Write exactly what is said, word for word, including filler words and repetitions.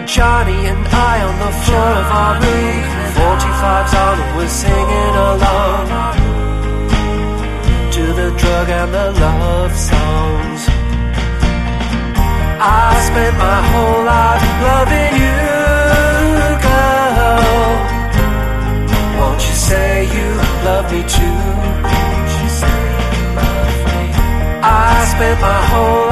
Johnny and I on the floor of our room, forty-fives on and we're singing along to the drug and the love songs. I spent my whole life loving you, girl. Won't you say you love me too? Won't you say you love me? I spent my whole